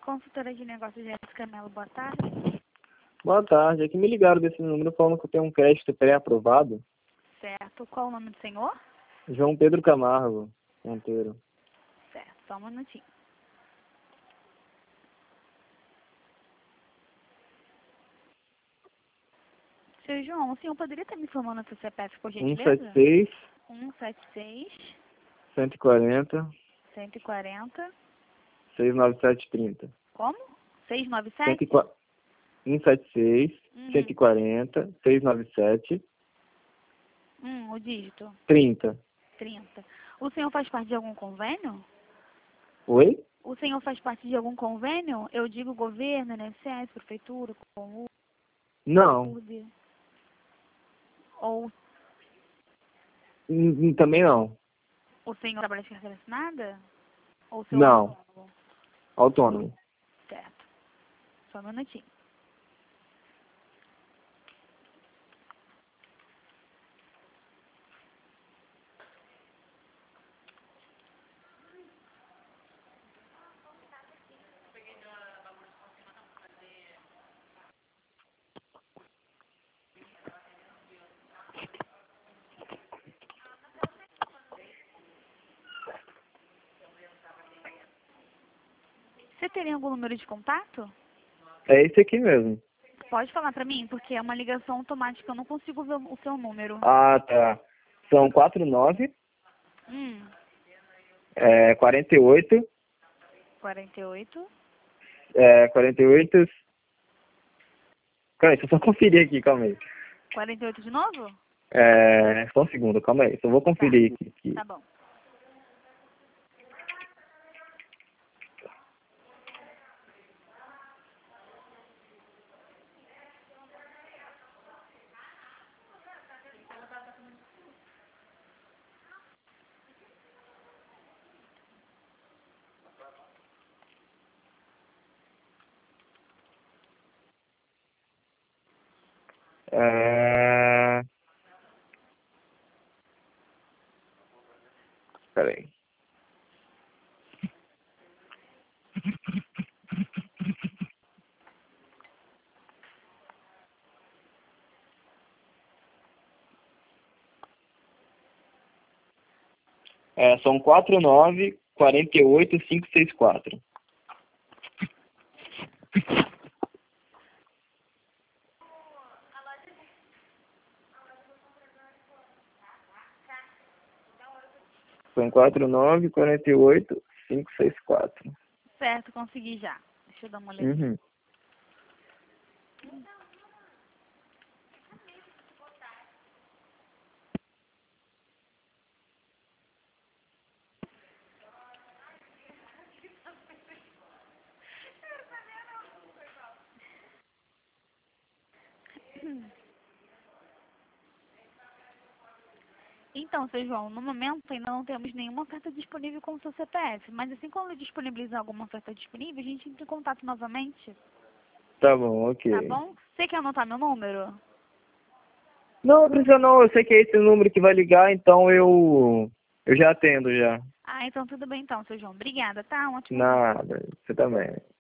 Consultora de negócios de Jéssica Mello, boa tarde. Boa tarde, aqui me ligaram desse número falando que eu tenho um crédito pré-aprovado. Certo. Qual o nome do senhor? João Pedro Camargo Monteiro. Certo, só um minutinho. Seu João, o senhor poderia estar me informando o seu CPF, por gentileza? 176 176 140 140 69730. Como? 697? 176 140 697 O dígito. 30. 30. O senhor faz parte de algum convênio? Oi? O senhor faz parte de algum convênio? Eu digo governo, INSS, prefeitura, com Não. ou Também não. o senhor trabalha de carteira assinada? Ou o senhor é Não. autônomo? Autônomo. Certo. Só um minutinho. Você teria algum número de contato? É esse aqui mesmo. Pode falar pra mim, porque é uma ligação automática, eu não consigo ver o seu número. Ah, tá. São 49 48 48. 48. Calma aí, deixa eu só conferir aqui, calma aí. 48 de novo? Só um segundo, calma aí. Só vou conferir aqui. Tá bom. Peraí. São 49 48 564. São 49 48 564. Certo, consegui já. Deixa eu dar uma olhada. Uhum. Então, seu João, no momento ainda não temos nenhuma oferta disponível com o seu CPF, mas assim quando disponibilizar alguma oferta disponível, a gente entra em contato novamente, Tá bom, ok. tá bom? Você quer anotar meu número? Não, não precisa não. Eu sei que é esse número que vai ligar, então eu já atendo já. Ah, então tudo bem então, seu João. Obrigada, tá? Um ótimo dia. Nada. Você também.